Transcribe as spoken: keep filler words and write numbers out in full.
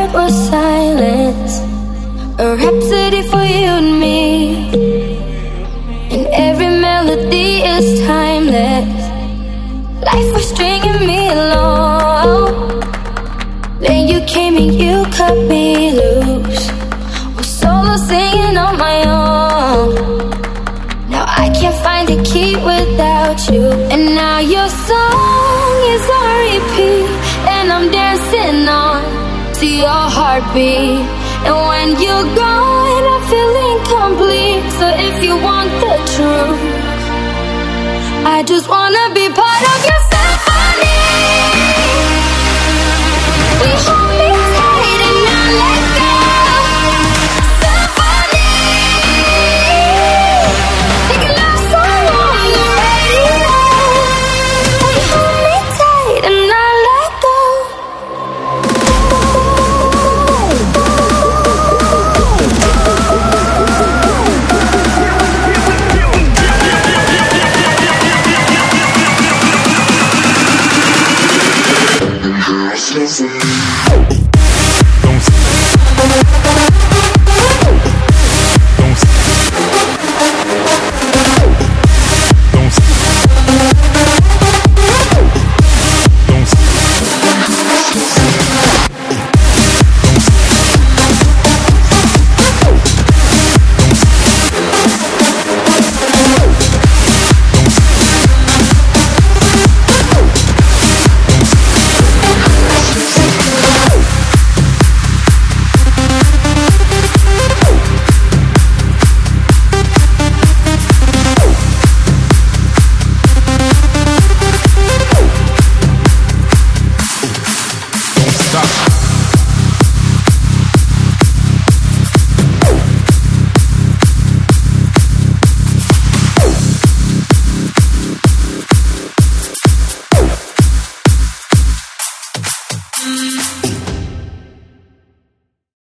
heard was silence, a rhapsody for you and me. And every melody is timeless. Life was stringing me along. Then you came and you cut me loose. Was solo singing on my own. Now I can't find a key without you. And now your song is on repeat, and I'm dancing on to your heartbeat. And when you're gone, I feel incomplete. So if you want the truth, I just wanna be part of your symphony. We hold me tight and not let go. Symphony. Think it love song on the radio. We hold me tight and not let go. Don't